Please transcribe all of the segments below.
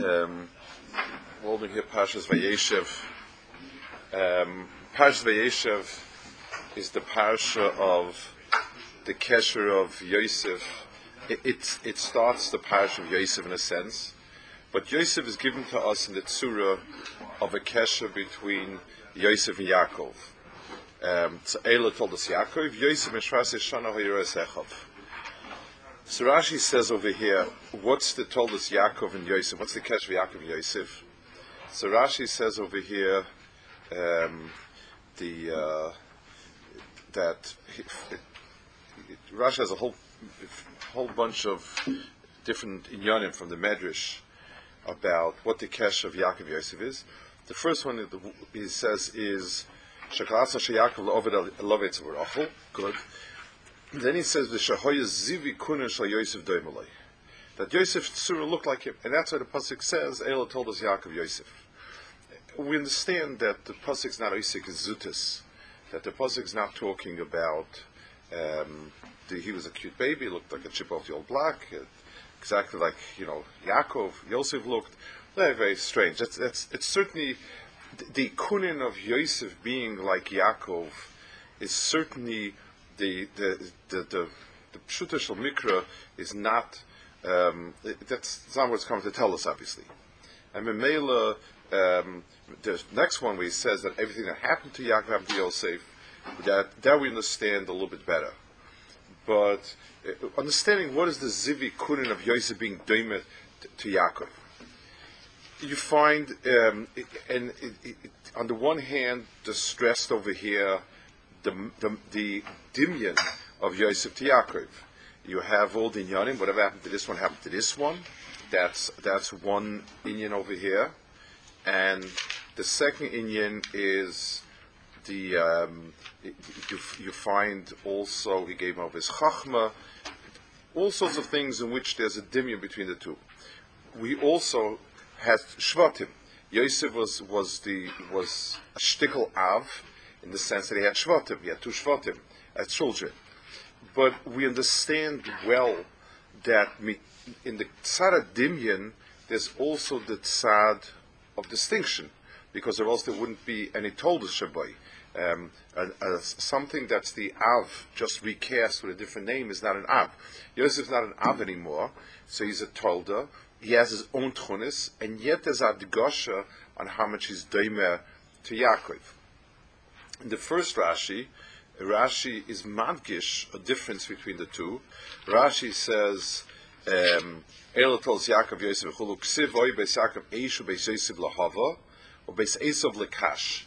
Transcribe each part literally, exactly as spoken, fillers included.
Um, we're holding here Parshas Vayeshev. Um, Parshas Vayeshev is the parsha of the Kesher of Yosef. It, it, it starts the parsha of Yosef in a sense, but Yosef is given to us in the tzura of a Kesher between Yosef and Yaakov. Um, so Eila told us Yaakov, Yosef Mishras Shana Hoyeres Echav. So Rashi says over here, what's the told us Yaakov and Yosef? What's the Kesher of Yaakov and Yosef? So Rashi says over here um, the uh, that he, it, it, Rashi has a whole whole bunch of different inyanim from the Medrash about what the Kesher of Yaakov and Yosef is. The first one he says is Shekalasa Sheyakov La'oved Elovetz V'Rachel. Good. Then he says V'Shahoya Zivi Kunin Shal Yosef Doimalei, that Yosef Tzura looked like him, and that's why the pasuk says Eila told us Yaakov Yosef. We understand that the pasuk is not Isaac is Zutis, that the pasuk is not talking about um, the, he was a cute baby, looked like a chip off the old block, uh, exactly like you know Yaakov Yosef looked. Very very strange. That's that's it's certainly the, the kunin of Yosef being like Yaakov is certainly the the the the, the Pshuta Shel Mikra is not um, it, that's not what's coming to tell us obviously. And Memela, um, the next one where he says that everything that happened to Yaakov happened to Yosef, that that we understand a little bit better. But uh, understanding what is the Zivi Kunin of Yosef being doimet to, to Yaakov, you find, um, it, and it, it, on the one hand, the stressed over here, the the, the dimyan of Yosef to Yaakov. You have all the inyanim. Whatever happened to this one happened to this one. That's that's one inyan over here, and the second inyan is the um, it, you you find also he gave him of his chachma, all sorts of things in which there's a dimyan between the two. We also had shvatim. Yosef was was the was a shtickle av in the sense that he had shvatim. He had two shvatim as children. But we understand well that in the tzad dimyan there's also the tzad of distinction, because or else there wouldn't be any toldos shabai. Um, uh, uh, something that's the av just recast with a different name is not an av. Yosef's not an av anymore, so he's a tolda. He has his own tchunis, and yet there's a dgosha on how much he's doimer to Yaakov. In the first Rashi, Rashi is madgish a difference between the two. Rashi says, "Ela tells Yaakov Yosef chulu ksiv oy beis Yaakov eishu beis Yosef lahava or beis Esav lekash."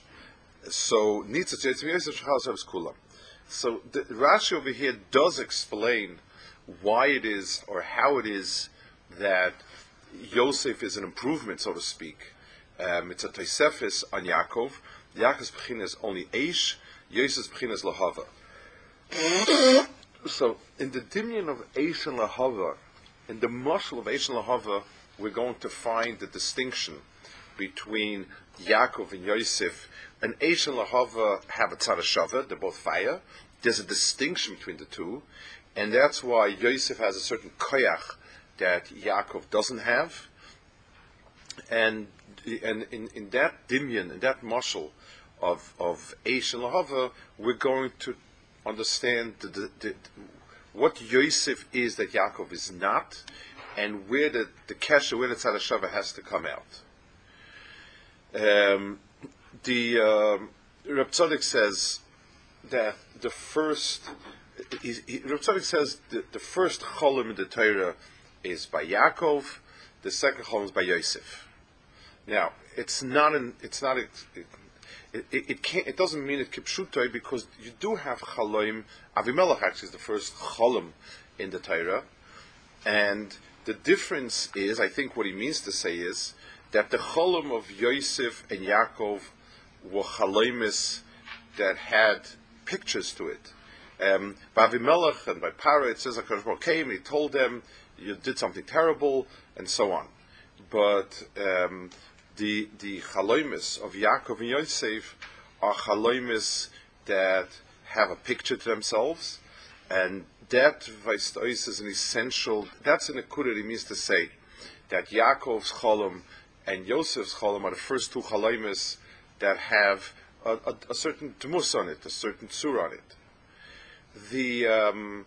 So nitzat Yosef Yosef shachas kulam. So the Rashi over here does explain why it is or how it is that Yosef is an improvement, so to speak. Um, it's a Tosefes on Yaakov. Yaakov's Bechina is only Eish, Yosef's Bechina is Lahava. So, in the Dimyan of Eish and Lahava, in the Mashal of Eish and Lahava, we're going to find the distinction between Yaakov and Yosef. And Eish and Lahava have a Tzad Shava, they're both fire. There's a distinction between the two, and that's why Yosef has a certain koyach that Yaakov doesn't have. And and in, in that Dimyan, in that Mashal of of Eish and Lahava, we're going to understand the, the, the, what Yosef is that Yaakov is not, and where the the kesher, where the Tzad Shava has to come out. Um, the um, Reb Tzadok says that the first, he, he, Reb Tzadok says the, the first cholim in the Torah is by Yaakov, the second cholim is by Yosef. Now, it's not an, it's not, a, it, it, it can't, it doesn't mean it kipshutoi, because you do have chaloim. Avimelech actually is the first cholim in the Torah, and the difference is, I think what he means to say is, that the cholim of Yosef and Yaakov were chaloimis that had pictures to it. Um, by Avimelech and by Parah, it says HaKadosh Baruch Hu came, he told them, you did something terrible, and so on. But um, the the chaloimis of Yaakov and Yosef are chaloimis that have a picture to themselves, and that is an essential. That's an akudah. It means to say that Yaakov's Cholam and Yosef's Cholam are the first two Chaloimis that have a, a, a certain Dmus on it, a certain Tzur on it. The um,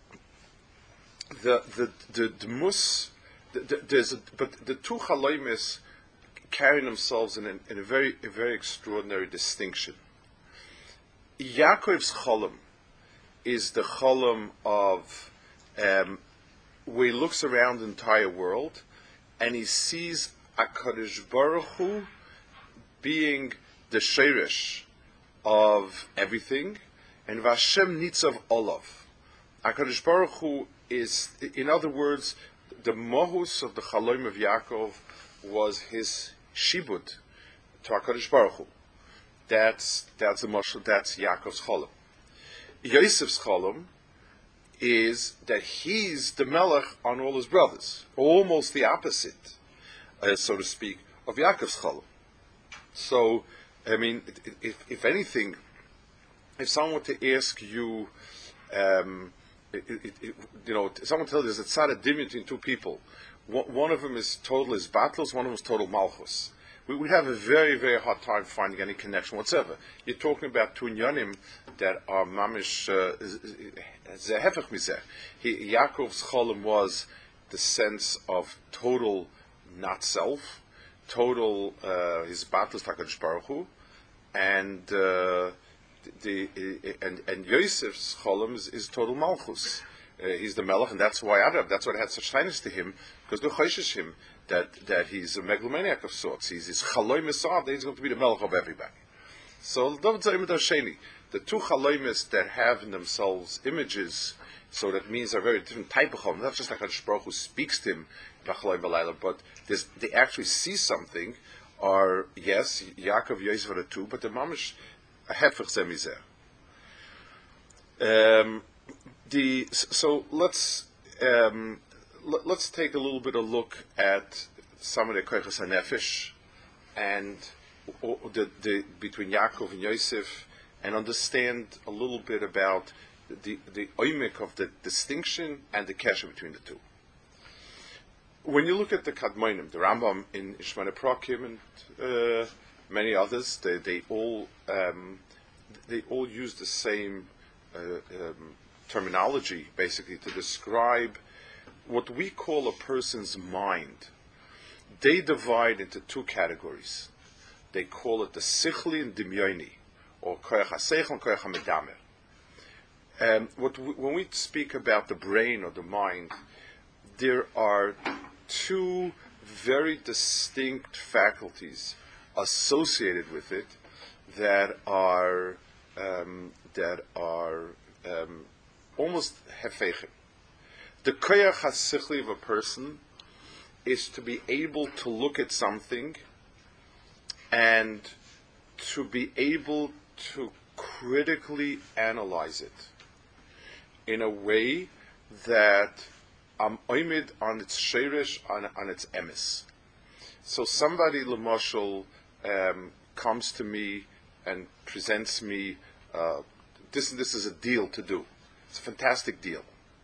the the the Dmus, the, the, there's a, but the two Chaloimis carry themselves in, an, in a very a very extraordinary distinction. Yaakov's Cholam is the Cholam of um, where he looks around the entire world and he sees HaKadosh Baruch Hu being the Sheirish of everything, and Vashem Nitzav Olav. HaKadosh Baruch Hu is, in other words, the Mohus of the Chaloim of Yaakov was his Shibud to HaKadosh Baruch Hu. That's, that's the Moshe, that's Yaakov's Cholam. Yosef's Cholam is that he's the Melech on all his brothers, almost the opposite, uh, so to speak, of Yaakov's Cholam. So, I mean, if, if anything, if someone were to ask you, um, it, it, it, you know, someone tells you there's a tzad adimyon between two people, one, one of them is total is battles, one of them is total malchus. We would have a very, very hard time finding any connection whatsoever. You're talking about two inyanim that are mamish zehefech mizeh. Yaakov's cholam was the sense of total not self, total uh, his battles HaKadosh Baruch Hu, and uh, the and and Yosef's cholam is, is total malchus. Uh, he's the melech, and that's why Arab. That's what had such shyness to him, because they choishes him that that he's a megalomaniac of sorts. He's his chaloim esav that he's going to be the melech of everybody. So David Zayim Sheni, the two chaloimis that have in themselves images, so that means are very different type of chaloim. Not just like HaKadosh Baruch Hu speaks to him, but they actually see something. Are yes, Yaakov Yosef are the two, but the mamish a hefech zemizeh. Um, the so let's um, l- let's take a little bit of look at some of the koiches hanefesh and o- the, the between Yaakov and Yosef, and understand a little bit about the the oimik of the distinction and the kesher between the two. When you look at the Kadmonim, the Rambam in Shemona Prakim and uh, many others, they they all um, they all use the same uh, um, terminology, basically, to describe what we call a person's mind. They divide into two categories. They call it the Sichli and Dimyoni, or Koyach HaSeichel and Koyach HaMedamer. Um, what we, when we speak about the brain or the mind, there are two very distinct faculties associated with it that are um, that are um, almost hefechim. The koyach hasichli of a person is to be able to look at something and to be able to critically analyze it in a way that I'm oimid on its sheirish, on, on its emes. So somebody, l'moshel, um, comes to me and presents me, uh, this and this is a deal to do. It's a fantastic deal.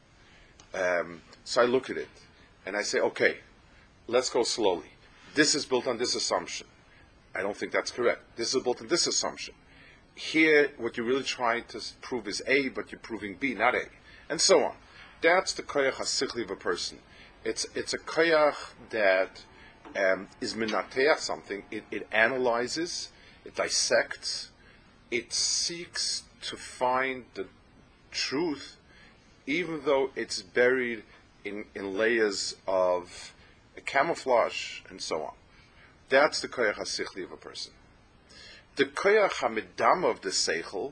Um, so I look at it and I say, okay, let's go slowly. This is built on this assumption. I don't think that's correct. This is built on this assumption. Here, what you're really trying to prove is A, but you're proving B, not A, and so on. That's the koyach hasichli of a person. It's it's a koyach that um, is minateach something. It, it analyzes, it dissects, it seeks to find the truth, even though it's buried in, in layers of camouflage and so on. That's the koyach hasichli of a person. The koyach hamidama of the seichel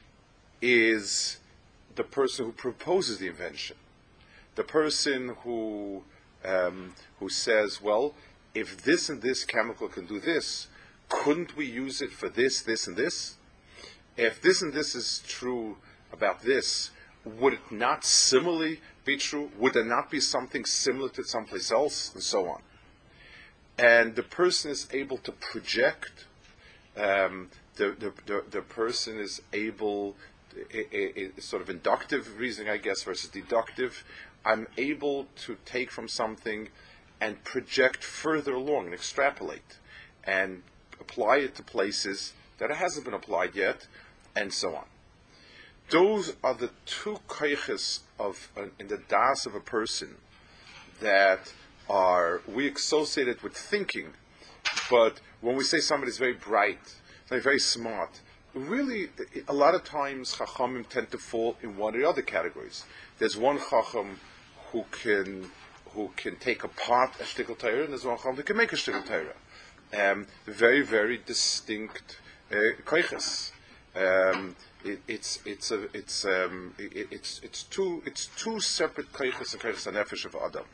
is the person who proposes the invention, the person who um, who says, well, if this and this chemical can do this, couldn't we use it for this, this, and this? If this and this is true about this, would it not similarly be true? Would there not be something similar to someplace else, and so on? And the person is able to project. Um, the, the the the person is able. A, a, a sort of inductive reasoning, I guess, versus deductive. I'm able to take from something and project further along and extrapolate and apply it to places that it hasn't been applied yet, and so on. Those are the two koiches of uh, in the das of a person that are we associate it with thinking, but when we say somebody's very bright, somebody very smart, really a lot of times chachamim tend to fall in one or the other categories. There's one chacham who can who can take apart a shtickle Torah, and there's one chacham who can make a shtickle Torah. Um, very very distinct uh, koiches. Um, it, it's it's a, it's um, it, it's it's two it's two separate koiches and koiches hanefesh of Adam.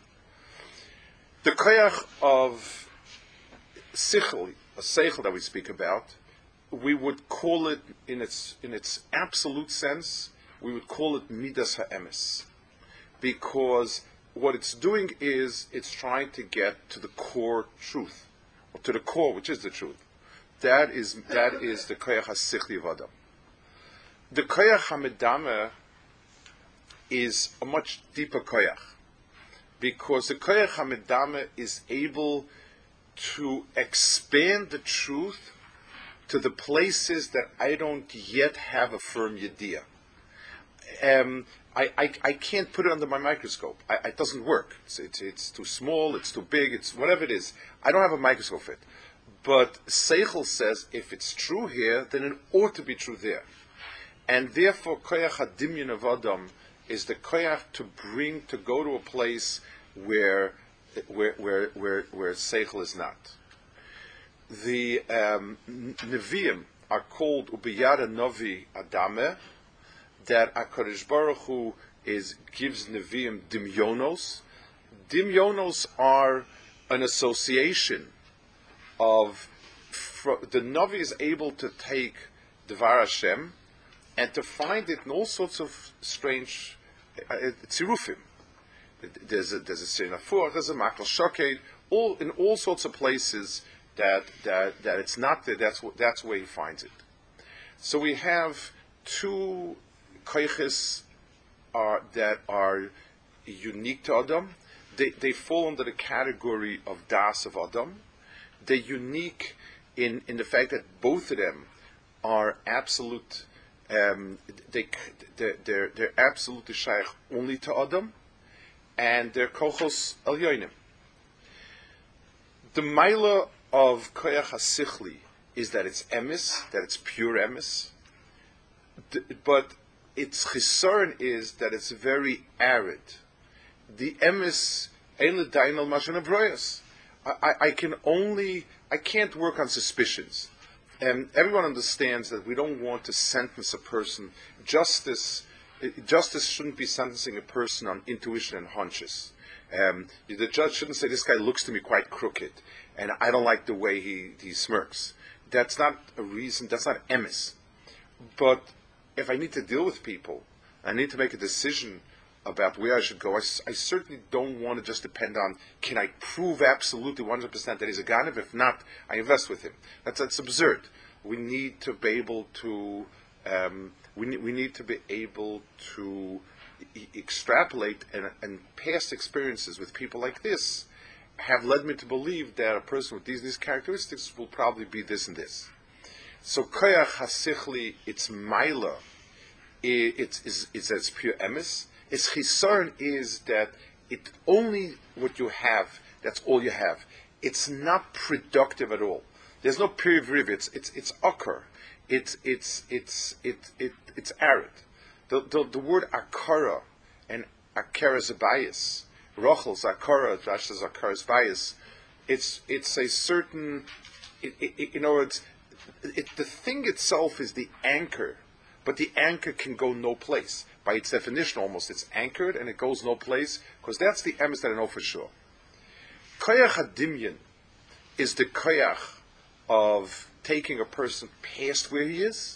The koyach of sichel, a seichel that we speak about, we would call it in its in its absolute sense. We would call it midas ha'emes, because what it's doing is it's trying to get to the core truth, or to the core, which is the truth. That is that is the koyach hasichli of Adam. The koyach hamedame is a much deeper koyach, because the koyach hamedame is able to expand the truth to the places that I don't yet have a firm yediyah. Um, I, I, I can't put it under my microscope. I, it doesn't work. It's, it's, it's too small, it's too big, it's whatever it is. I don't have a microscope for it. But Seichel says, if it's true here, then it ought to be true there. And therefore, koyach hadimyon of Adam is the koyach to bring, to go to a place where where where where, where Seichel is not. The um, Nevi'im are called Ubiyada Novi Adame, that HaKadosh Baruch Hu is, gives Nevi'im dimyonos. Dimyonos are an association of, fr- the Novi is able to take Devar Hashem and to find it in all sorts of strange uh, tzirufim. There's a there's a Seinafur, there's a Makal Shoked, all in all sorts of places that that that it's not there. That's that's where he finds it. So we have two koiches are that are unique to Adam. They they fall under the category of das of Adam. They're unique in, in the fact that both of them are absolute. Um, they they're, they're they're absolutely shaykh only to Adam, and they're kochos elyonim. The maila of koyach hasichli is that it's emes, that it's pure emes, D- but its chisaron is that it's very arid. The emes ein l'dayin al mashan avroyas. I I can only I can't work on suspicions. And everyone understands that we don't want to sentence a person. Justice, justice shouldn't be sentencing a person on intuition and hunches. Um, the judge shouldn't say, this guy looks to me quite crooked, and I don't like the way he, he smirks. That's not a reason, that's not emes. But if I need to deal with people, I need to make a decision about where I should go, I, I certainly don't want to just depend on, can I prove absolutely one hundred percent that he's a Ganav? If not, I invest with him. That's, that's absurd. We need to be able to, um, we, need, we need to be able to e- extrapolate, and, and past experiences with people like this have led me to believe that a person with these, these characteristics will probably be this and this. So koyach hasichli, it's maila, it's, it's, it's, it's pure emes. Its chisaron is that it only what you have, that's all you have. It's not productive at all. There's no period riv. It's it's it's akar. It's it's it's it, it it's arid. The the, the word akara and akara is a bias. Rochel's akara, Rash's akara is bias. It's it's a certain. It, it, it, you know, it's it, the thing itself is the anchor, but the anchor can go no place. By its definition, almost, it's anchored and it goes no place, because that's the emes that I know for sure. Koyach hadimyon is the koyach of taking a person past where he is,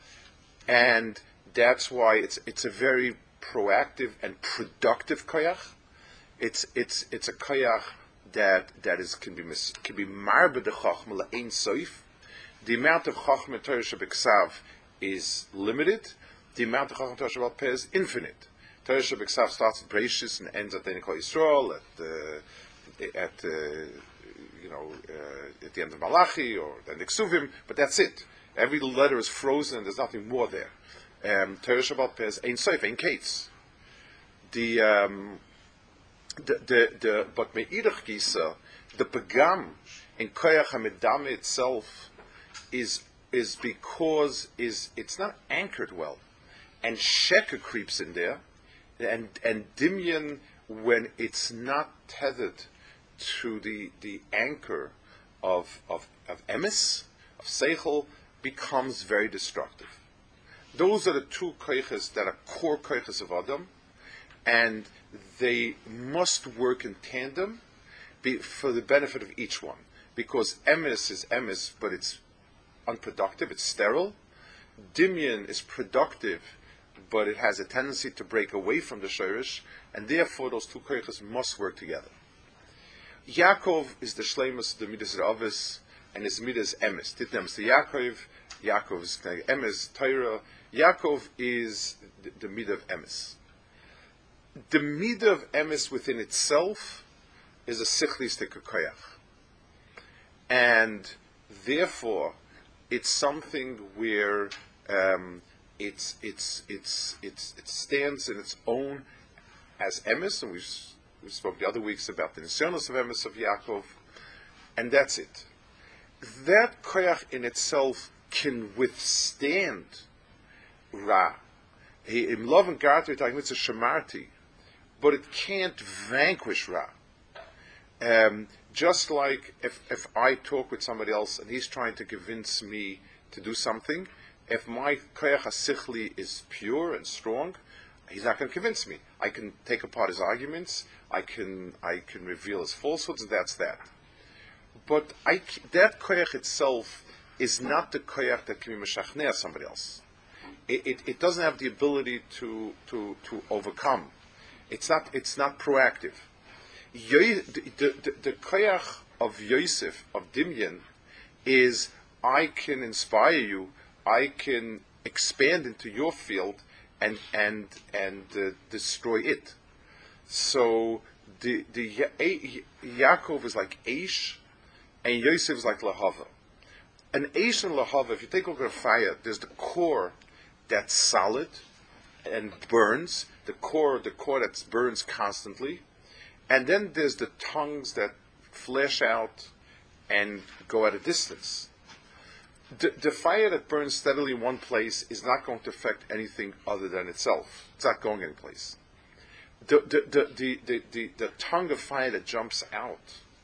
and that's why it's it's a very proactive and productive koyach. It's it's it's a koyach that that is can be mis, can be marbe de chachma le'ein soif. The amount of chachma Torah shebeksav is limited. The amount of Chacham Torah Shabbat Peh is infinite. Torah Shabbat starts at Breishis and ends at Denikol Yisrael, at uh, at uh, you know uh, at the end of Malachi or the end of Ksuvim, but that's it. Every letter is frozen. There's nothing more there. Um, Torah Shabbat Pez Ein Sof Ein Kates. The um, the the the but Me'irach Gisa, the pagam in Koyach HaMedame itself is is because is it's not anchored well, and Sheker creeps in there, and and Dimyan when it's not tethered to the the anchor of of of emes of seichel becomes very destructive. Those are the two koiches that are core koiches of Adam, and they must work in tandem be, for the benefit of each one. Because emes is emes, but it's unproductive, it's sterile. Dimyan is productive, but it has a tendency to break away from the shorish, and therefore those two koiches must work together. Yaakov is the shleimus, the midas ravis, and his midas emes. Titnem is the Yaakov, Yaakov is the emes, Torah. Yaakov is the, the midah of emes. The midah of emes within itself is a sichlistic koyach, and therefore it's something where um, it's it's it's it's it stands in its own as emes, and we've we spoke the other weeks about the nisyonos of emes of Yaakov, and that's it. That koyach in itself can withstand Ra. In love and garter, it's a shemarti, but it can't vanquish Ra. Um, just like if, if I talk with somebody else and he's trying to convince me to do something, if my koyach hasichli is pure and strong, he's not going to convince me. I can take apart his arguments, I can I can reveal his falsehoods, and that's that. But I, that koyach itself is not the koyach that can be meshachnei somebody else. It, it, it doesn't have the ability to, to, to overcome. It's not it's not proactive. Yo, the, the, the koyach of Yosef, of Dimyan, is I can inspire you, I can expand into your field and and and uh, destroy it. So the the Ya- Yaakov is like Eish, and Yosef is like Lahava. An Eish and Lahava, if you take a look at a fire, there's the core that's solid and burns, the core, the core that burns constantly, and then there's the tongues that flash out and go at a distance. The, the fire that burns steadily in one place is not going to affect anything other than itself. It's not going anyplace. The the the the, the, the, the tongue of fire that jumps out,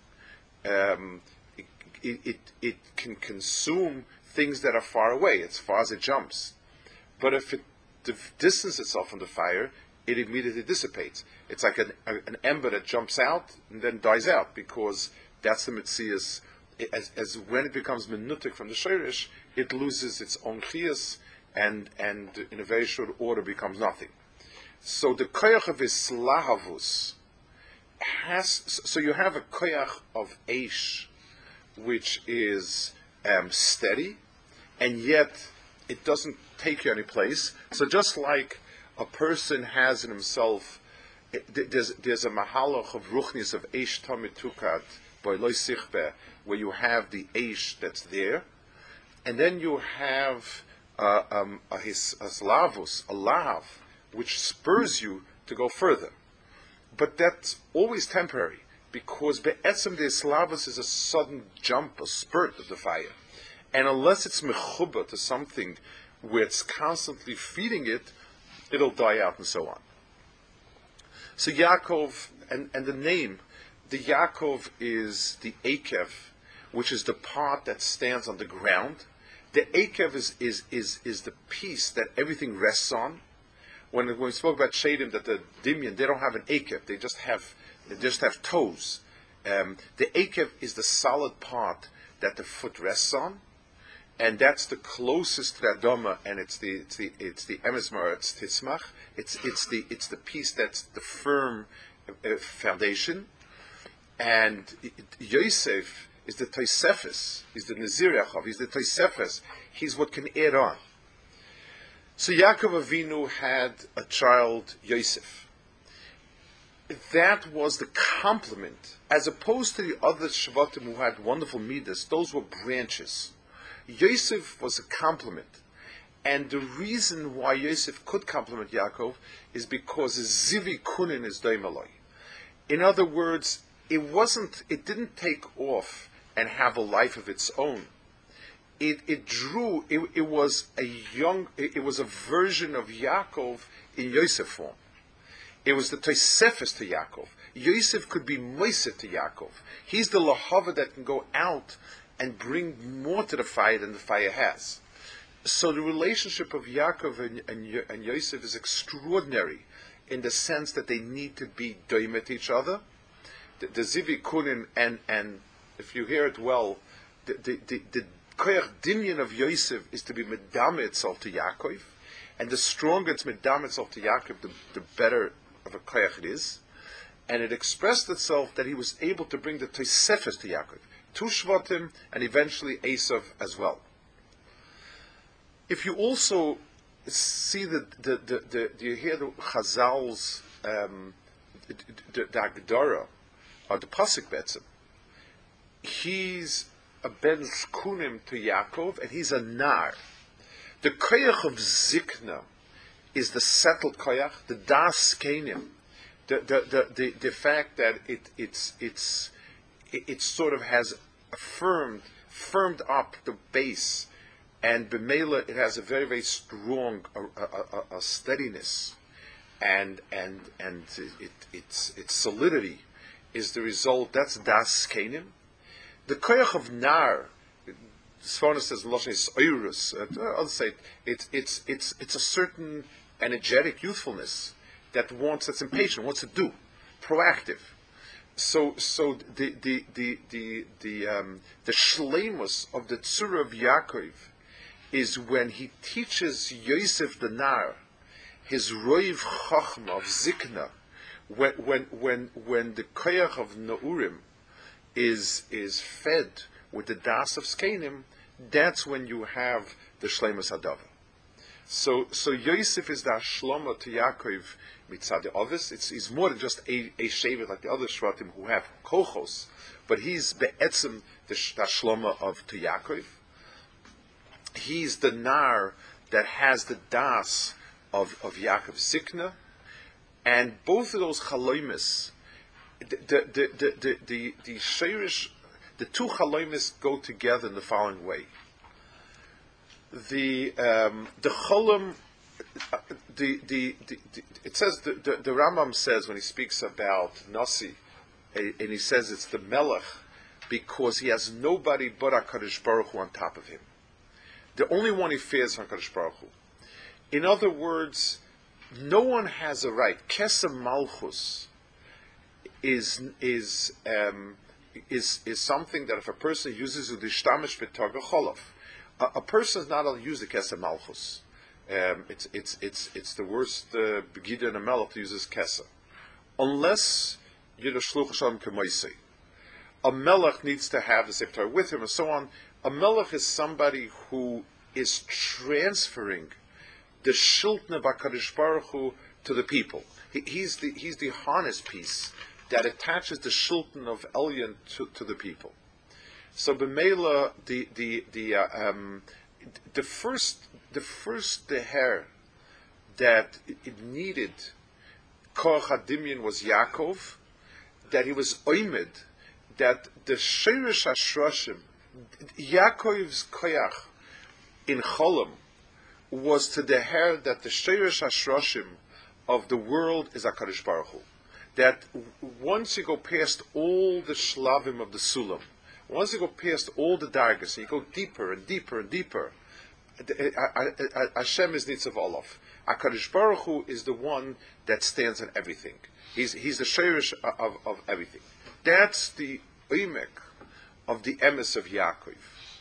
um, it, it, it, it can consume things that are far away as far as it jumps. But if it distances itself from the fire, it immediately dissipates. It's like an, an ember that jumps out and then dies out, because that's the Metzias. As, as when it becomes menutik from the shirish, it loses its own chiyas, and and in a very short order becomes nothing. So the koyach of islahavus has. So you have a koyach of eish, which is um, steady, and yet it doesn't take you any place. So just like a person has in himself, it, there's there's a mahalach of ruchnis of eish tamid tukat by loy sichbe, where you have the eish that's there, and then you have uh, um, a his a slavus, a lav, which spurs you to go further. But that's always temporary, because be'etzem the slavus is a sudden jump, a spurt of the fire. And unless it's mechuba to something where it's constantly feeding it, it'll die out and so on. So Yaakov, and, and the name, the Yaakov is the Akev, which is the part that stands on the ground. The Akev is, is, is, is the piece that everything rests on. When, when we spoke about Shadim, that the Dimyan, they don't have an Akev, they just have they just have toes. Um, the Akev is the solid part that the foot rests on, and that's the closest to the Adama, and it's the it's the it's the Emesmar, it's Titzmach. It's it's the it's the piece that's the firm uh, foundation. And Yosef is the Tosefes, he's the Nazir Yachav, he's the Tosefes, he's what can add on. So Yaakov Avinu had a child, Yosef. that was the complement, as opposed to the other Shvatim who had wonderful midas. Those were branches. Yosef was a complement, and the reason why Yosef could complement Yaakov is because Zivi Kunin is Doimaloi. In other words, it wasn't. It didn't take off and have a life of its own. It it drew. It, it was a young. It, it was a version of Yaakov in Yosef form. It was the Tosefes to Yaakov. Yosef could be Moiseh to Yaakov. He's the Lahava that can go out and bring more to the fire than the fire has. So the relationship of Yaakov and, and, and Yosef is extraordinary in the sense that they need to be doimet each other. The, the Zivi Kunin, and, and if you hear it well, the, the, the, the Koyach Dimyan of Yosef is to be Medam itself to Yaakov, and the stronger it's Medam itself to Yaakov, the, the better of a koyach it is, and it expressed itself that he was able to bring the Tosefes to Yaakov, two Shvatim, and eventually Esav as well. If you also see the the the, the, the you hear the Chazal's um, the, the, the Agdara, or the Pasuk Betzim, he's a Ben Zkunim to Yaakov, and he's a Nar. The koyach of Zikna is the settled koyach, the das kenim, the the, the the the fact that it it's it's it, it sort of has affirmed firmed up the base, and b'meila it has a very very strong a, a, a, a steadiness, and and and it its its solidity is the result. That's das kenim. The koyach of nar, Sforno says Lashon is oirus. Others say it's it's it's it's a certain energetic youthfulness that wants, that's impatient, wants to do, proactive. So, so the the the the the um, the shleimus of the tzura of Yaakov is when he teaches Yosef the Nar his roiv chachma of zikna, when when when when the koyach of Naurim is is fed with the das of Skenim, that's when you have the shleimus hadava. So, so Yosef is the Shloma to Yaakov mitzad the others. It's he's more than just a a shevet like the other shvatim who have kochos, but he's be'etzem the Shloma of to Yaakov. He's the nar that has the das of of Yaakov Zikna, and both of those chaloimis, the the the the the, the sheirish, the two chaloimis go together in the following way. The um, the cholam, the, the, the, the it says the, the the Rambam says when he speaks about Nasi, and he says it's the Melech because he has nobody but HaKadosh Baruch Hu on top of him. The only one he fears is HaKadosh Baruch Hu. In other words, no one has a right. Kesem Malchus is is um, is is something that if a person uses udishtamish b'targa cholav. A, a person is not allowed to use the Kesem Malchus. Um, it's it's it's it's the worst begida in a melech to use this Kesem, unless you're the shluch Hashem k'moisei. A melech needs to have the Sefer with him, and so on. A melech is somebody who is transferring the shiltna b'Hakadosh Baruch Hu to the people. He, he's the he's the harness piece that attaches the shilton of Elyon to, to the people. So b'meila the the the uh, um, the first the first deher that it, it needed koach hadimyan was Yaakov, that he was oimed, that the sheirish hashroshim, Yaakov's koyach in Cholam was to deher that the sheirish hashroshim of the world is HaKadosh Baruch Hu. That once you go past all the shlavim of the sulam, once you go past all the dargas, and you go deeper and deeper and deeper, Hashem is Nitzav Olav. HaKadosh Baruch Hu is the one that stands on everything. He's he's the sheirish of, of everything. That's the oimek of the emes of Yaakov.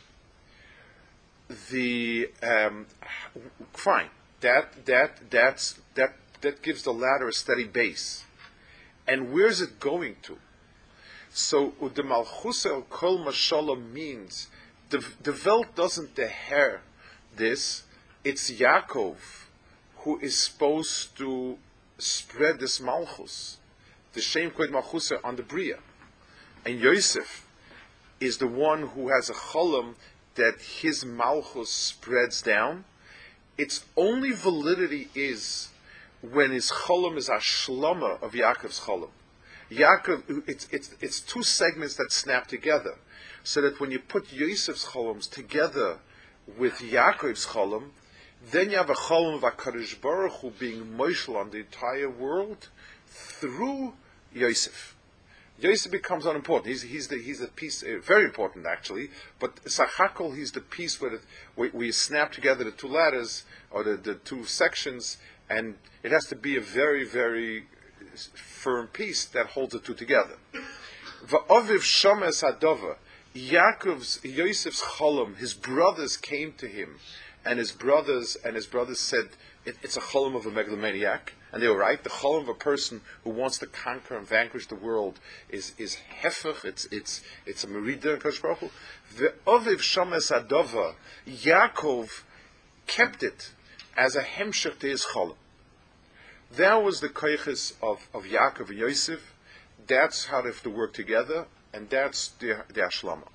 The um, fine that that that's that that gives the ladder a steady base. And where's it going to? So the Malchus el Kol Mashallah means the the Welt doesn't deher this. It's Yaakov who is supposed to spread this Malchus. the Shem Koid Malchusa on the Bria. And Yosef is the one who has a cholam that his Malchus spreads down. Its only validity is when his cholam is a shlama of Yaakov's cholam. Yaakov, it's, it's, it's two segments that snap together. So that when you put Yosef's cholams together with Yaakov's cholam, then you have a cholam of HaKadosh Baruch Hu being moshel on the entire world through Yosef. Yosef becomes unimportant. He's he's the he's the piece uh, very important actually, but Sachakol he's the piece where, it, where we snap together the two ladders or the, the two sections, and it has to be a very very firm piece that holds the two together. Va'aviv Shomes Hadova, Yaakov's Yosef's cholam, his brothers came to him, and his brothers and his brothers said it, it's a cholam of a megalomaniac. And they were right. The cholam of a person who wants to conquer and vanquish the world is is hefech. It's it's it's a merida. The oviv shames adova, Yaakov kept it as a hemshech to his cholam. That was the koiches of of Yaakov and Yosef. That's how they have to work together, and that's the the ashlama.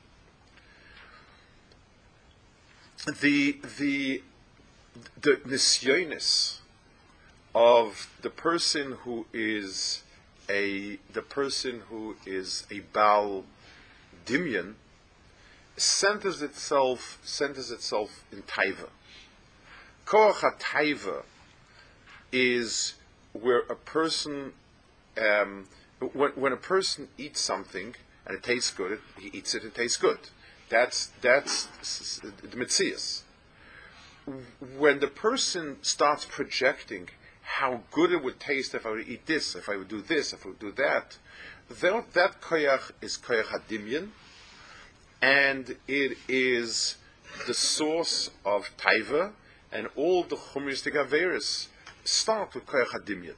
The the the nisyonis of the person who is a the person who is a Baal Dimyan centers itself centers itself in Taiva. Koach HaTaiva is where a person um, when when a person eats something and it tastes good, he eats it, it tastes good. That's that's the Metzias. When the person starts projecting how good it would taste if I would eat this, if I would do this, if I would do that, that, that koyach is koyach hadimyan, and it is the source of taiva, and all the chumistic averis start with koyach hadimyan.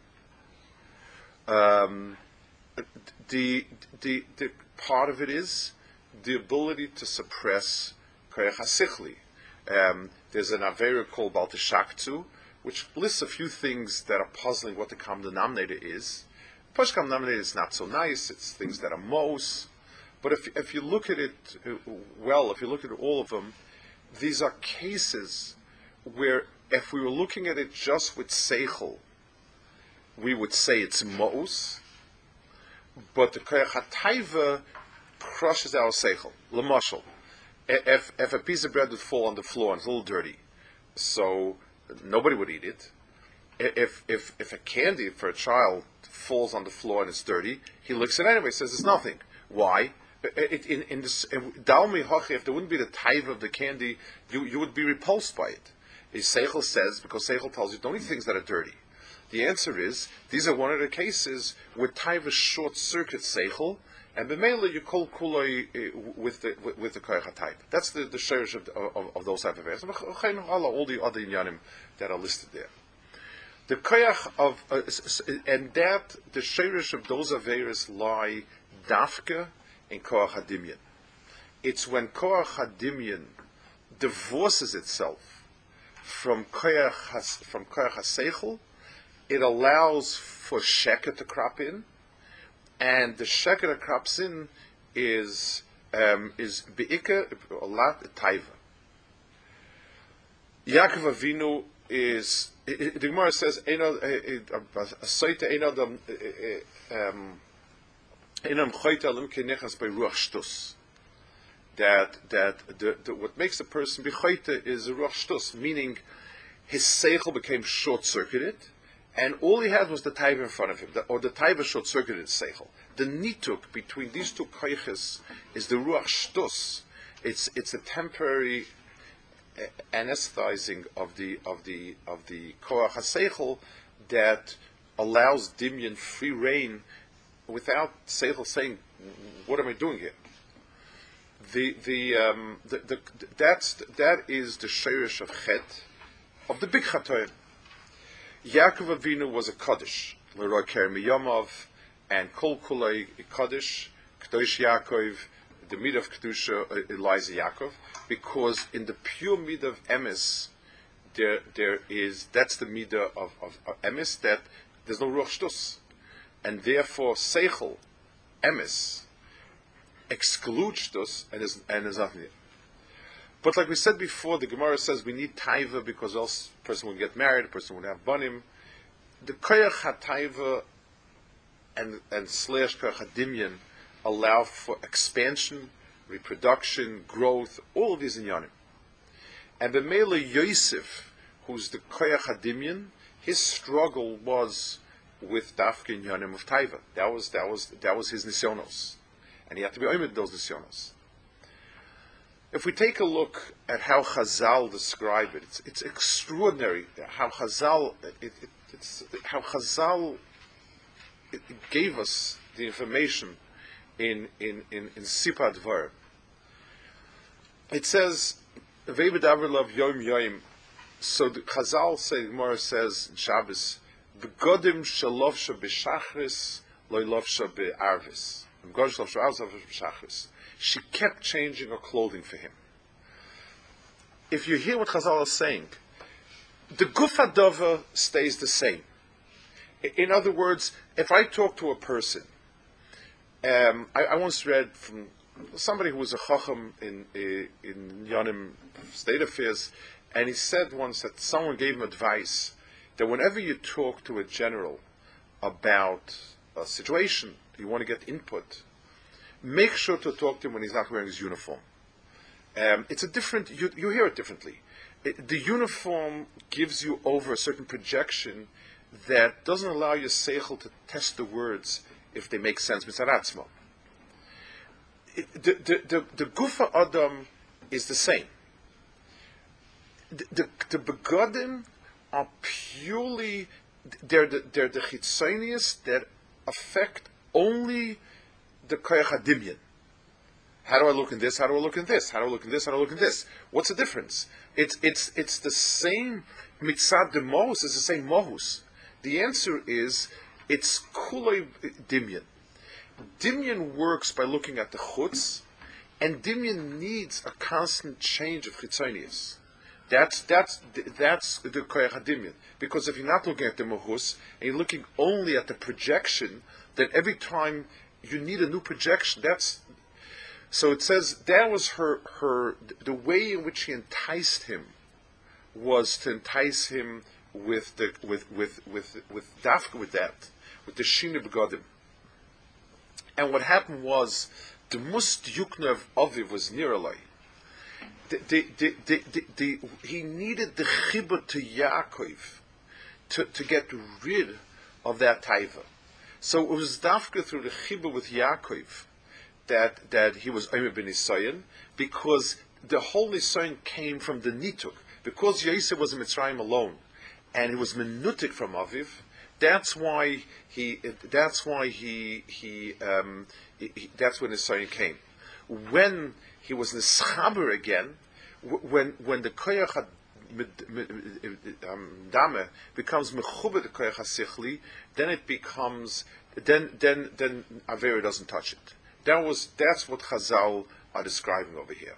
Um, the, the the part of it is the ability to suppress koyach hasichli. Um, there's an avera called Baltashaktu, which lists a few things that are puzzling what the common denominator is. The Pashto common denominator is not so nice. It's things that are mos. But if if you look at it well, if you look at all of them, these are cases where if we were looking at it just with seichel, we would say it's mos. But the koyach hataiva crushes our seichel. L'mashal, if if a piece of bread would fall on the floor and it's a little dirty, so nobody would eat it. If if if a candy for a child falls on the floor and it's dirty, he licks it anyway. Says it's nothing. Why? It, in in this dalmi hochi, if there wouldn't be the taiva of the candy, you you would be repulsed by it. Is Seichel says because Seichel tells you don't eat things that are dirty. The answer is these are one of the cases where taiva short circuit Seichel, and b'meila you call kuloi with the with, with the koyach type. That's the the shirish of, of of those type of areas. All the other inyanim that are listed there. The koyach of uh, and that the shirish of those averas lie dafka in koach hadimyan. It's when koach hadimyan divorces itself from koach has, from koach haseichel, it allows for sheker to crop in. And the sheker that crops in is um, is beika a lot taiva. Yaakov Avinu is the Gemara says eno a soita eno dam enam choita lim kenechas by ruach shtus. That that the, the what makes a person be choita is a ruach shtus, meaning his seichel became short circuited. And all he had was the taiva in front of him, the, or the taiva short-circuited seichel. The nituk between these two koiches is the ruach shtus. It's it's a temporary uh, anesthetizing of the of the of the koach haseichel that allows dimyan free reign without seichel saying, "What am I doing here?" The the um, the, the that's that is the shirish of chet of the big chatoim. Yaakov Avinu was a Kaddish, Leroy Kerem Yomov, and Kol Kulei Kaddish, Kadosh Yaakov, the mid of Kedusha, Eliza Yaakov, because in the pure mid of Emes, there there is that's the midah of, of, of Emes that there's no ruach shtus. and therefore seichel, emes, excludes us and is and is nothing. But like we said before, the Gemara says we need taiva because else a person would get married, a person would have banim. The koyach hataiva and and slash koyach hadimyan allow for expansion, reproduction, growth, all of these inyanim. And the Mele Yosef, who's the koyach hadimyan, his struggle was with dafke inyanim of taiva. That was that was that was his nisyonos, and he had to be oimid those nisyonos. If we take a look at how Chazal describe it, it's, it's extraordinary how Chazal it, it, it's how Chazal it, it gave us the information in in in, in Sipad Dvar. It says Veibedavrlav Yom Yom. So the Chazal say Gemara says in Shabbos, Begodim shalovsha b'shachris loylovsha be'arvis. Begodim shalovsha b'shachris. She kept changing her clothing for him. If you hear what Chazal is saying, the gufa dova stays the same. In other words, if I talk to a person, um, I, I once read from somebody who was a chacham in in Yonim State Affairs, and he said once that someone gave him advice that whenever you talk to a general about a situation, you want to get input, make sure to talk to him when he's not wearing his uniform. Um, it's a different, you, you hear it differently. It, the uniform gives you over a certain projection that doesn't allow your seichel to test the words if they make sense mitzaratzmo. The, the, the, the gufa adam is the same. The, the, the begodim are purely, they're the, they're the chitzonius that affect only the koyach hadimyan. How do I look in this? How do I look in this? How do I look in this? How do I look in this? What's the difference? It's it's it's the same mitzad de mohus. It's the same mohus. The answer is it's kulay dimyan. Dimyan works by looking at the chutz, and dimyan needs a constant change of chitzonius. That's that's that's the koyach hadimyan. Because if you're not looking at the mohus and you're looking only at the projection, then every time you need a new projection. That's so. It says that was her her the way in which she enticed him was to entice him with the with with with with dafka with that with the shina begodim. And what happened was the must yukna of Aviv was nearly. The, the, the, the, the, the, he needed the chibur to Yaakov to to get rid of that taiva. So it was dafka through the chibur with Yaakov that that he was Omer ben Nisayan, because the whole Nisayan came from the nituk. Because Yosef was in Mitzrayim alone, and he was menutik from Aviv. That's why he. That's why he. He. Um, he, he that's when Nisayan came. When he was nischaber again, when when the koyach dame becomes mechubed the koyach hasichli, then it becomes then then then Avera doesn't touch it. That was that's what Chazal are describing over here.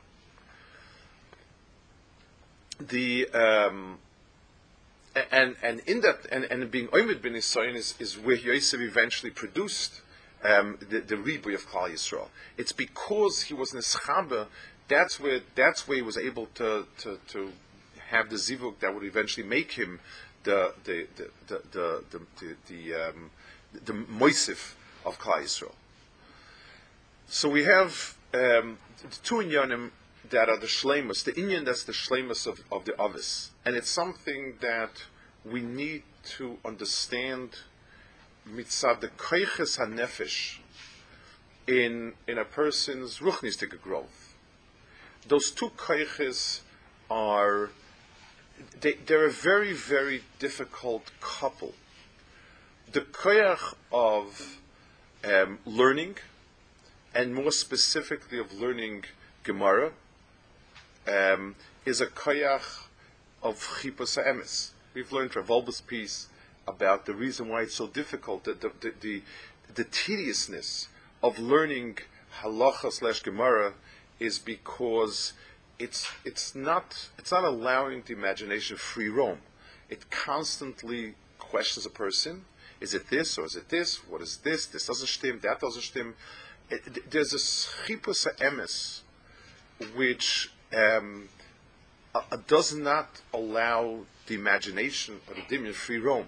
The um, and and in that and, and being Oimid ben Nisayan is, is where Yosef eventually produced um, the the Riboy of Klal Yisrael. It's because he was neschaber. That's where that's where he was able to to, to have the zivug that would eventually make him the the the the the the, the, the um, the moisif of Klal Yisrael. So we have um, the two inyanim that are the shleimus, the inyan that's the shleimus of, of the avis, and it's something that we need to understand mitzad the koiches hanefesh in in a person's ruchnistic growth. Those two koiches are they, they're a very very difficult couple. The koyach of um, learning, and more specifically of learning Gemara, um, is a koyach of chipus ha'emes. We've learned Rav Wolbe's piece about the reason why it's so difficult, the the, the, the, the tediousness of learning halacha slash Gemara is because it's it's not it's not allowing the imagination free roam. It constantly questions a person. Is it this or is it this? What is this? This doesn't stim, that doesn't stim. It, there's a schipus emes which um, uh, does not allow the imagination or the dimion free roam.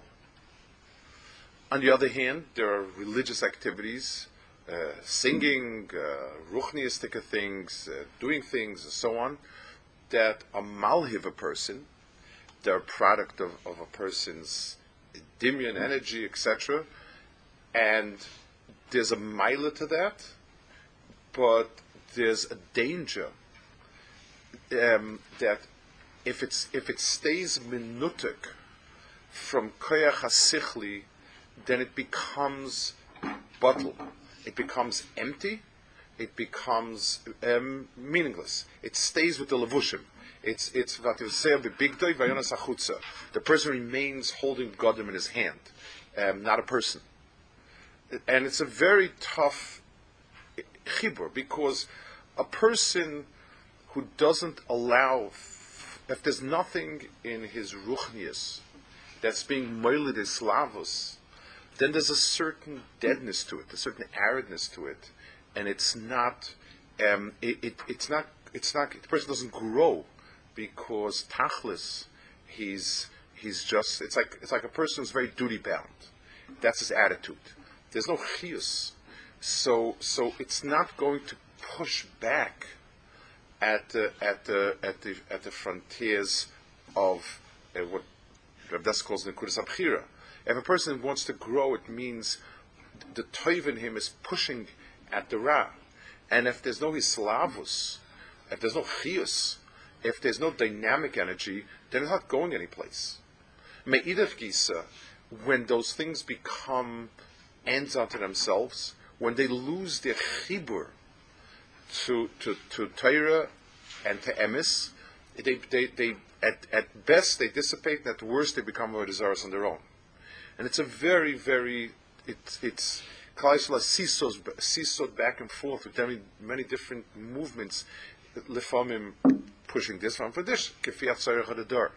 On the other hand, there are religious activities, uh, singing, uh, ruchniistic things, uh, doing things, and so on, that are malhiv a person. They're a product of, of a person's dimion, energy, et cetera. And there's a mila to that, but there's a danger um, that if it's if it stays minutik from koyach hasichli, then it becomes bottle. It becomes empty. It becomes um, meaningless. It stays with the levushim. It's it's what you say big day vayonas achutza. The person remains holding Godim in his hand, um, not a person. And it's a very tough chibur, because a person who doesn't allow, if there's nothing in his ruchnius that's being moiled slavos, then there's a certain deadness to it, a certain aridness to it, and it's not, um, it, it, it's not, it's not. The person doesn't grow because tachlis, he's he's just. It's like it's like a person who's very duty bound. That's his attitude. There's no chiyus, so so it's not going to push back at the at the at the at the frontiers of uh, what Rav Dess calls nekudas abchira. If a person wants to grow, it means the toiv in him is pushing at the ra, and if there's no hislavus, if there's no chiyus, if there's no dynamic energy, then it's not going anyplace. Me'idach gisa, when those things become ends unto themselves, when they lose their chibur to to to Torah and to emes, they they they at at best they dissipate, and at worst they become avodazaros on their own. And it's a very very it's it's Kalaisla seesaws seesawed back and forth with many many different movements, lefamim pushing this one for this kefiat tzarich hadar.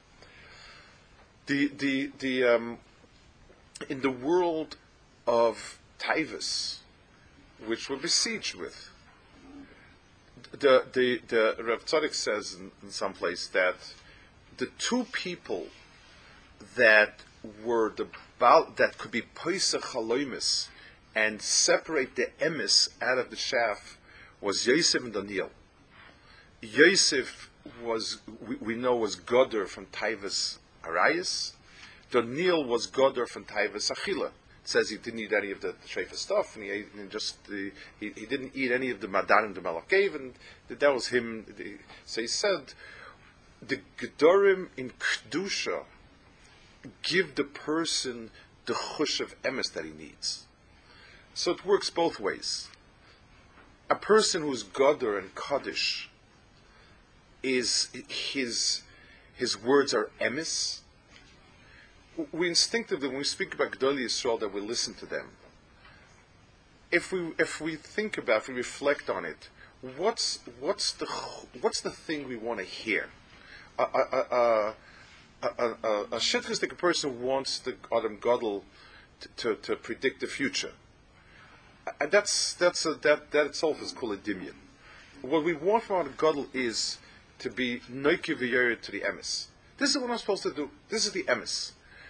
The the the um, in the world of Taivas, which we're besieged with, the the the Rav Tzadok says in, in some place that the two people that were the that could be poisach haloimis and separate the emes out of the shaf was Yosef and Daniel. Yosef was we, we know was Goder from Taivas Arayas. Daniel was Goder from Taivas Achila. It says he didn't eat any of the shayfa stuff, and he ate and just the, he, he didn't eat any of the madanim the Malach gave, and that was him. The, so he said the Gedorim in Kedusha give the person the chush of emes that he needs. So it works both ways. A person who's Goder and Kaddish is his his words are emes. We instinctively, when we speak about Gedolei Yisrael, that we listen to them. If we if we think about, if we reflect on it, what's what's the what's the thing we want to hear? A a a a, a, a, a shitchistic person wants the Adam Gadol to, to to predict the future, and that's that's a, that that itself is called a dimyan. What we want from Adam Gadol is to be noiki v'yer to the emes. This is what I'm supposed to do. This is the emes.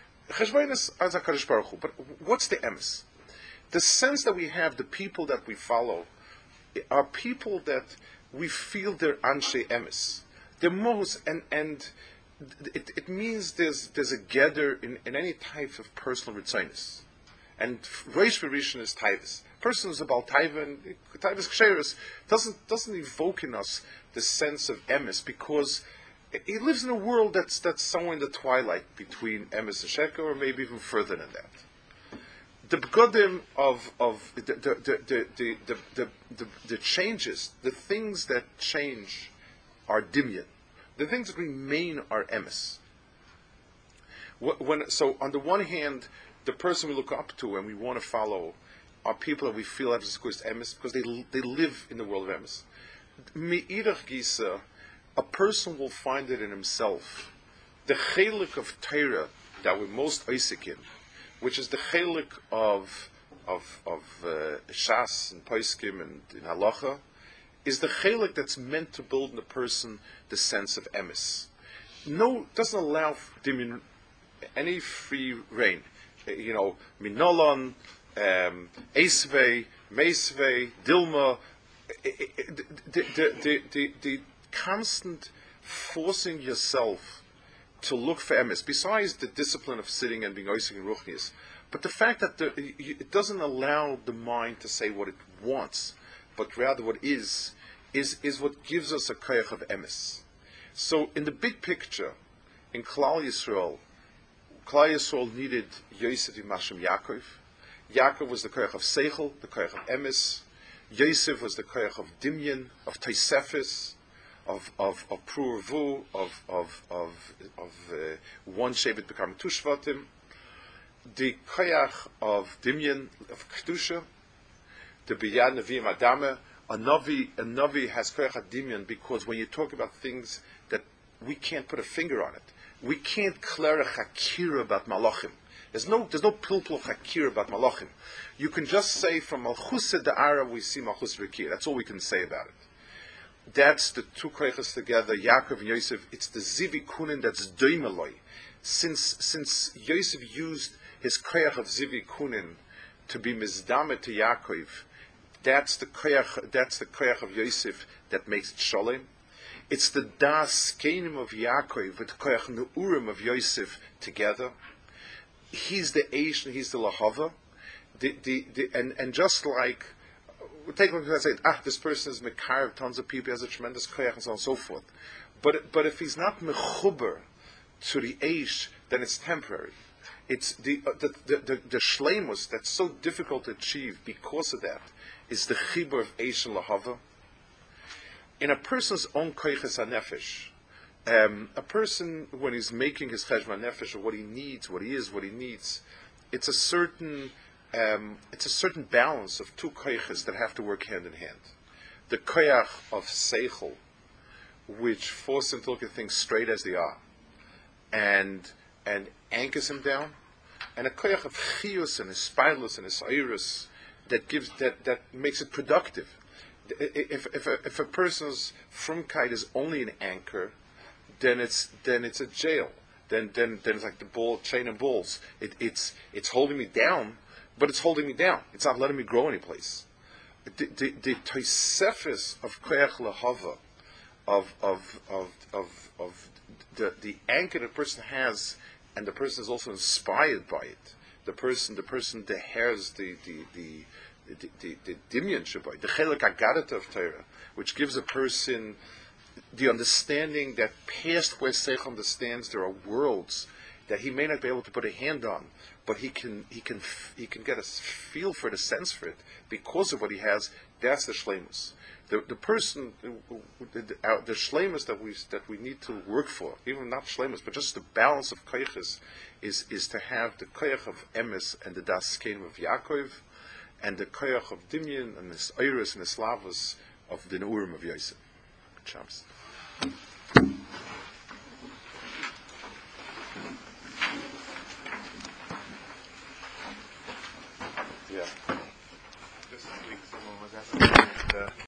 But what's the emes? The sense that we have, the people that we follow, are people that we feel they're anshe emes. They're most, and and it, it means there's there's a gather in, in any type of personal ritzinus. And Reish Rishon is Taivas. Person who's about Taiva and Taivas Ksheris doesn't doesn't evoke in us the sense of emes, because he lives in a world that's that's somewhere in the twilight between emes and sheker, or maybe even further than that. The begodim of of the the the the the, the, the, the, the changes, the things that change, are dimyan. The things that remain are emes. When so, on the one hand, the person we look up to and we want to follow are people that we feel have this emes because they they live in the world of emes. Me'irach gisa, a person will find it in himself. The chelik of Torah that we're most oisik in, which is the chelik of of of uh, Shas and Poskim and in Halacha, is the chelik that's meant to build in the person the sense of emes. No, doesn't allow dimin any free reign. You know, minolon, um, esvei, meisvei, dilma. The, the, the, the, the constant forcing yourself to look for emes, besides the discipline of sitting and being oisig and ruchnius, but the fact that the, it doesn't allow the mind to say what it wants, but rather what is, is, is what gives us a koyach of emes. So in the big picture, in Klal Yisrael, Klal Yisrael needed Yosef Yimashim Yaakov. Yaakov was the koyach of seichel, the koyach of emes. Yosef was the koyach of dimyan, of tosefis, of of of prurvu, of of of of uh, one shevet becoming two shvatim. The koyach of dimyan, of kedusha, the biyad neviim adame. A navi, a navi has koyach dimyan because when you talk about things that we can't put a finger on it, we can't clear a hakira about malachim. There's no, there's no pilpul hakir about malachim. You can just say from malchus da'ara we see malchus rekir. That's all we can say about it. That's the two koyches together, Yaakov and Yosef. It's the zivi kunin that's doimeloi. Since since Yosef used his koyach of zivi kunin to be mizdamet to Yaakov, that's the koyach. That's the koyach of Yosef that makes it shalom. It's the das kenim of Yaakov with the koyach neurim of Yosef together. He's the Eish and he's the Lahava. The, the, the, and, and just like, we take one who say, ah, this person is Mekar, tons of people, he has a tremendous koyach, and so on and so forth. But, but if he's not Mechuber to the Eish, then it's temporary. It's the, uh, the, the, the, the Shleimus that's so difficult to achieve because of that is the Chibur of Eish and Lahava. In a person's own koyches hanefesh, Um, a person, when he's making his cheshvan nefesh, or what he needs, what he is, what he needs, it's a certain, um, it's a certain balance of two koyches that have to work hand in hand. The koyach of seichel, which forces him to look at things straight as they are, and and anchors him down, and a koyach of chiyus and hispilus and hisairus that gives that that makes it productive. If if a, if a person's frumkeit is only an anchor, then it's then it's a jail. Then then then it's like the ball chain and balls. It, it's it's holding me down, but it's holding me down. It's not letting me grow anyplace. The the, the tosefis of koyach lahava, of of of of of the the anchor the person has, and the person is also inspired by it. The person the person the hairs the the the the the, the dimyan shabai, the chelik agadat of Torah, which gives a person the understanding that past where Seichel understands there are worlds that he may not be able to put a hand on, but he can he can he can get a feel for it, a sense for it because of what he has. That's the shleimus. The the person the, the, uh, the shleimus that we that we need to work for, even not shleimus, but just the balance of koyches, is is to have the koyach of emes and the das kenim of Yaakov, and the koyach of dimyan and the iris and the slavos of the neurim of Yosef. Chumps. Yeah. This week someone was asking.